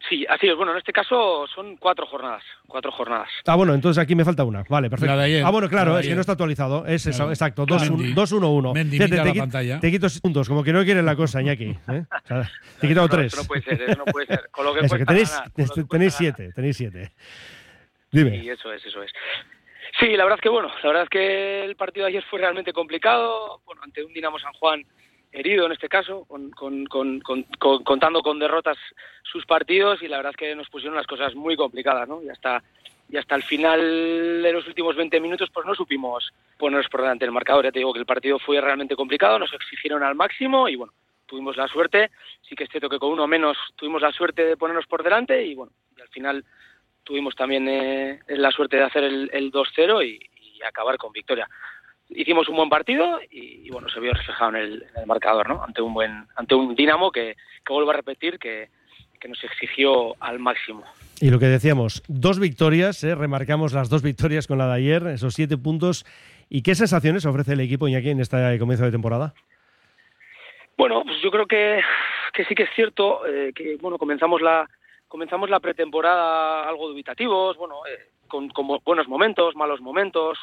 Sí, así es. Bueno, en este caso son 4 jornadas. Bueno, entonces aquí me falta una. Vale, perfecto. La de ayer. Bueno, claro, es ayer. que no está actualizado. Es Claro. eso, exacto. Claro. 2-1-1. Mendy, Fíjate, mira la pantalla. te quito puntos, como que no quieres la cosa, Iñaki. O sea, te he quitado 3. Eso no puede ser. Con lo que Eso, que cuesta tenéis ganar, 7. Dime. Sí, eso es. Sí, la verdad es que el partido de ayer fue realmente complicado, bueno, ante un Dinamo San Juan herido en este caso, contando con derrotas sus partidos, y la verdad es que nos pusieron las cosas muy complicadas, ¿no? Y hasta el final de los últimos 20 minutos pues no supimos ponernos por delante del marcador. Ya te digo que el partido fue realmente complicado, nos exigieron al máximo y bueno, tuvimos la suerte, sí que es cierto que con uno menos tuvimos la suerte de ponernos por delante y bueno, y al final tuvimos también la suerte de hacer el 2-0 y acabar con victoria. Hicimos un buen partido y bueno, se vio reflejado en el marcador, ¿no? Ante un Dinamo que vuelvo a repetir que nos exigió al máximo. Y lo que decíamos, 2 victorias, remarcamos las 2 victorias con la de ayer, esos 7 puntos. ¿Y qué sensaciones ofrece el equipo, Iñaki, en este comienzo de temporada? Bueno, pues yo creo que sí que es cierto que bueno, comenzamos la pretemporada algo dubitativos, bueno, con buenos momentos, malos momentos,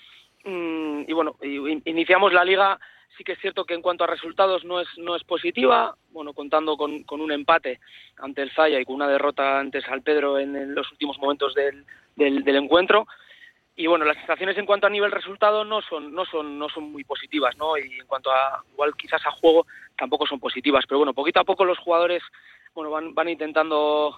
y bueno, iniciamos la liga. Sí que es cierto que en cuanto a resultados no es positiva, bueno, contando con un empate ante el Zaya y con una derrota ante San Pedro en los últimos momentos del encuentro. Y bueno, las sensaciones en cuanto a nivel resultado no son muy positivas, ¿no? Y en cuanto a igual quizás a juego tampoco son positivas, pero bueno, poquito a poco los jugadores bueno van intentando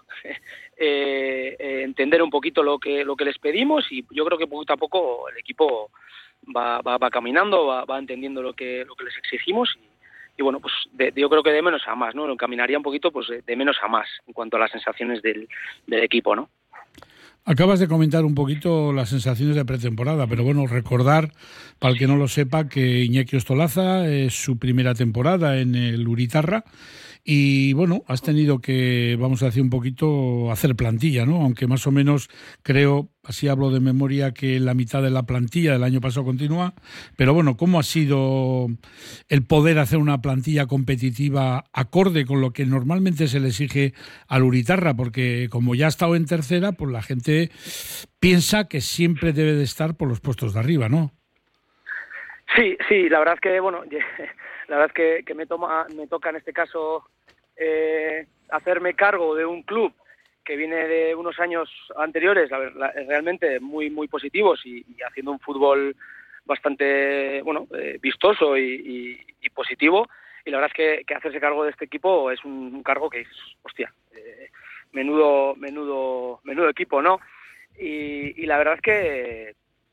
entender un poquito lo que les pedimos, y yo creo que poquito a poco el equipo va caminando, va entendiendo lo que les exigimos y bueno, pues yo creo que de menos a más, ¿no? Lo encaminaría un poquito pues de menos a más en cuanto a las sensaciones del equipo, ¿no? Acabas de comentar un poquito las sensaciones de pretemporada, pero bueno, recordar, para el que no lo sepa, que Iñaki Ostolaza es su primera temporada en el Uritarra y bueno, has tenido que, vamos a decir un poquito, hacer plantilla, ¿no? Aunque más o menos creo, así hablo de memoria, que la mitad de la plantilla del año pasado continúa, pero bueno, ¿cómo ha sido el poder hacer una plantilla competitiva acorde con lo que normalmente se le exige al Uritarra? Porque como ya ha estado en tercera, pues la gente piensa que siempre debe de estar por los puestos de arriba, ¿no? Sí, la verdad es que bueno, la verdad es que me toca en este caso hacerme cargo de un club que viene de unos años anteriores realmente muy muy positivos y haciendo un fútbol bastante bueno vistoso y positivo, y la verdad es que hacerse cargo de este equipo es un cargo que es hostia, menudo equipo, ¿no? Y la verdad es que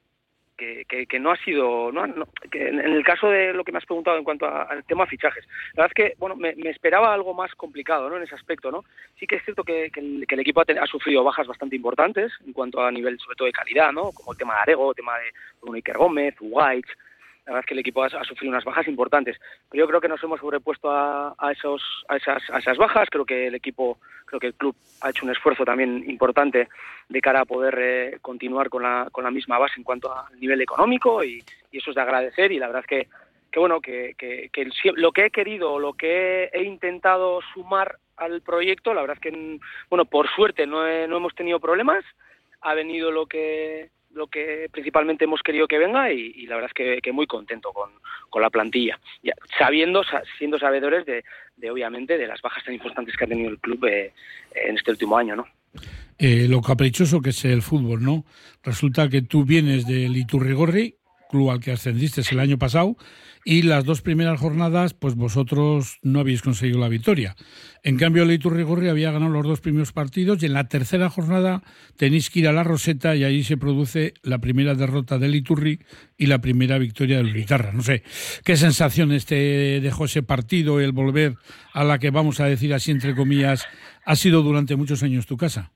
no ha sido que en el caso de lo que me has preguntado en cuanto al tema fichajes, la verdad es que bueno me esperaba algo más complicado, ¿no? En ese aspecto, ¿no? Sí que es cierto que el equipo ha sufrido bajas bastante importantes en cuanto a nivel sobre todo de calidad, ¿no? Como el tema de Arego, el tema de Iker Gómez, White. La verdad es que el equipo ha sufrido unas bajas importantes, pero yo creo que nos hemos sobrepuesto a esas bajas. Creo que el club ha hecho un esfuerzo también importante de cara a poder continuar con la misma base en cuanto al nivel económico, y eso es de agradecer. Y la verdad es que bueno que lo que he querido, lo que he intentado sumar al proyecto, la verdad es que bueno, por suerte no hemos tenido problemas. Ha venido lo que principalmente hemos querido que venga, y la verdad es que muy contento con la plantilla, ya, siendo sabedores de obviamente de las bajas tan importantes que ha tenido el club en este último año, ¿no? Lo caprichoso que es el fútbol, ¿no? Resulta que tú vienes del Iturrigorri, club al que ascendiste el año pasado, y las 2 primeras jornadas pues vosotros no habéis conseguido la victoria. En cambio el Iturrigorri había ganado los 2 primeros partidos, y en la tercera jornada tenéis que ir a la Roseta, y allí se produce la primera derrota del Iturri y la primera victoria del Uritarra. No sé, ¿qué sensaciones te dejó ese partido, el volver a la que, vamos a decir así entre comillas, ha sido durante muchos años tu casa?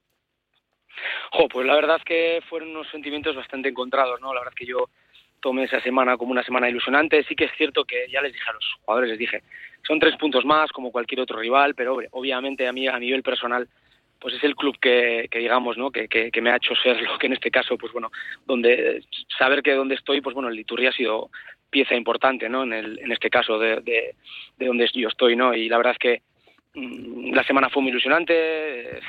Pues la verdad es que fueron unos sentimientos bastante encontrados, ¿no? La verdad es que yo tomé esa semana como una semana ilusionante. Sí que es cierto que ya les dije a los jugadores, les dije, son 3 puntos más como cualquier otro rival, pero obviamente a mí a nivel personal pues es el club que digamos, ¿no? que me ha hecho ser lo que en este caso, pues bueno, saber que donde estoy, pues bueno, el Iturri ha sido pieza importante, ¿no? En este caso de donde yo estoy, ¿no? Y la verdad es que La semana fue muy ilusionante,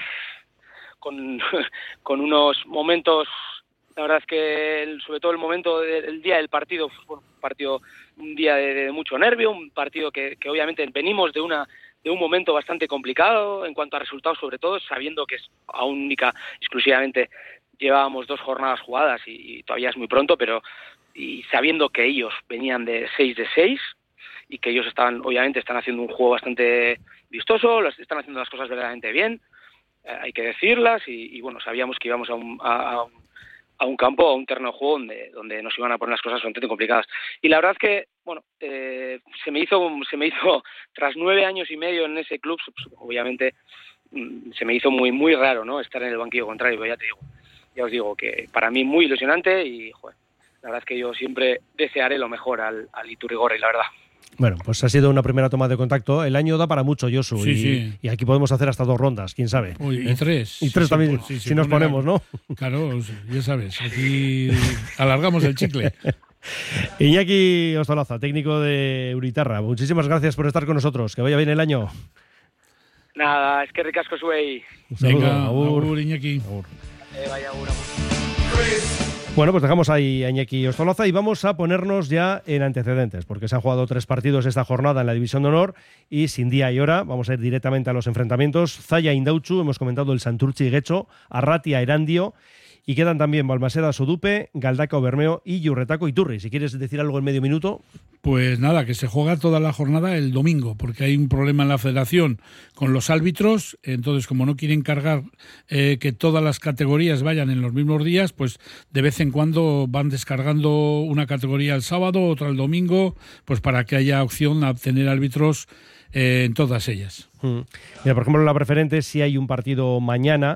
con unos momentos, la verdad es que sobre todo el momento del día del partido, un día de mucho nervio, un partido que obviamente venimos de un momento bastante complicado en cuanto a resultados, sobre todo sabiendo que es aún exclusivamente llevábamos 2 jornadas jugadas y todavía es muy pronto, pero y sabiendo que ellos venían de 6 y que ellos obviamente están haciendo un juego bastante vistoso, están haciendo las cosas verdaderamente bien, hay que decirlas, y bueno, sabíamos que íbamos a un campo, a un terreno de juego donde nos iban a poner las cosas bastante complicadas. Y la verdad es que, bueno, se me hizo tras 9 años y medio en ese club, obviamente se me hizo muy, muy raro, ¿no?, estar en el banquillo contrario, pero ya os digo que para mí muy ilusionante y, joder, la verdad es que yo siempre desearé lo mejor al Iturrigorri, la verdad. Bueno, pues ha sido una primera toma de contacto. El año da para mucho, Josu, y aquí podemos hacer hasta 2 rondas, quién sabe. Y 3. Y 3 también, si nos ponemos, ¿no? Claro, ya sabes, aquí alargamos el chicle. Iñaki Ostolaza, técnico de Uritarra, muchísimas gracias por estar con nosotros. Que vaya bien el año. Nada, es que ricasco suey. Venga, agur, Iñaki. Vaya agur. Bueno, pues dejamos ahí a Iñaki Ostolaza y vamos a ponernos ya en antecedentes, porque se han jugado 3 partidos esta jornada en la División de Honor y sin día y hora vamos a ir directamente a los enfrentamientos. Zaya Indautxu, hemos comentado el Santurtzi Getxo, Arratia Erandio, y quedan también Balmaseda Sodupe, Galdakao Bermeo y Yurretaco Iturri. Si quieres decir algo en medio minuto. Pues nada, que se juega toda la jornada el domingo, porque hay un problema en la federación con los árbitros. Entonces, como no quieren cargar que todas las categorías vayan en los mismos días, pues de vez en cuando van descargando una categoría el sábado, otra el domingo, pues para que haya opción a tener árbitros en todas ellas. Mira, por ejemplo, en la preferente sí hay un partido mañana.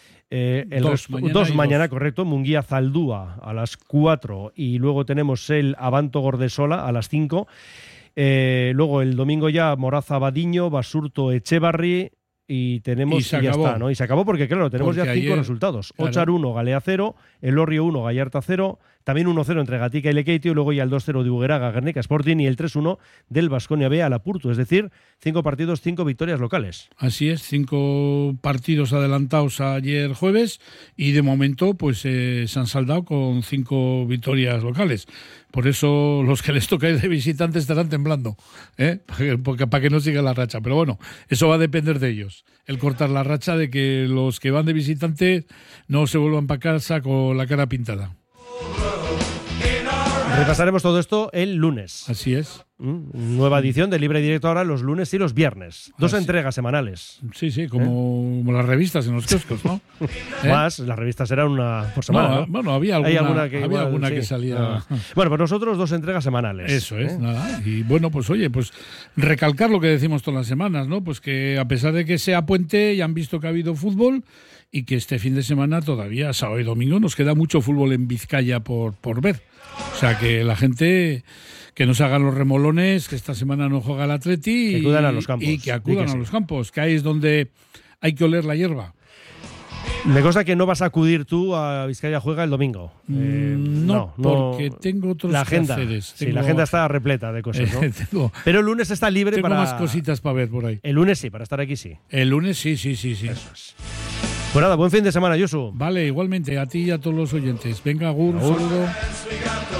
Dos mañana, correcto. Munguía Zaldúa a las 4 y luego tenemos el Abanto Gordesola a las 5. Luego el domingo ya Moraza Badiño, Basurto Echevarri y tenemos y ya está, ¿no? Y se acabó porque claro, tenemos porque ya 5 resultados. Claro. Ochar 1, Galea 0, Elorrio 1, Gallarta 0, también 1-0 entre Gatica y Lekeitio, y luego ya el 2-0 de Ugueraga, Guernica Sporting y el 3-1 del Baskonia B a la Purtu, es decir, 5 partidos, 5 victorias locales. Así es, 5 partidos adelantados ayer jueves y de momento pues se han saldado con 5 victorias locales. Por eso los que les toca ir de visitantes estarán temblando, para que no siga la racha. Pero bueno, eso va a depender de ellos, el cortar la racha de que los que van de visitante no se vuelvan para casa con la cara pintada. Repasaremos todo esto el lunes. Así es. Nueva edición de Libre y Directo ahora los lunes y los viernes. 2 entregas semanales. Sí, como las revistas en los kioscos, ¿no? Más, las revistas eran una por semana, ¿no? Bueno, había alguna que salía. Bueno, pues nosotros 2 entregas semanales. Eso es, nada. Y bueno, pues oye, pues recalcar lo que decimos todas las semanas, ¿no? Pues que a pesar de que sea puente, ya han visto que ha habido fútbol y que este fin de semana todavía, sábado y domingo, nos queda mucho fútbol en Vizcaya por ver. O sea, que la gente que no se hagan los remolones, que esta semana no juega el Atleti que acudan a los campos. Y que acudan a los campos, que ahí es donde hay que oler la hierba. Me consta que no vas a acudir tú a Vizcaya Juega el domingo. No, porque tengo otros la agenda. quehaceres. La agenda está repleta de cosas, ¿no? Pero el lunes está libre tengo para... más cositas para ver por ahí. El lunes sí, para estar aquí sí. El lunes sí. Eso es. Pues nada, buen fin de semana, Josu. Vale, igualmente, a ti y a todos los oyentes. Venga, Agur, un saludo.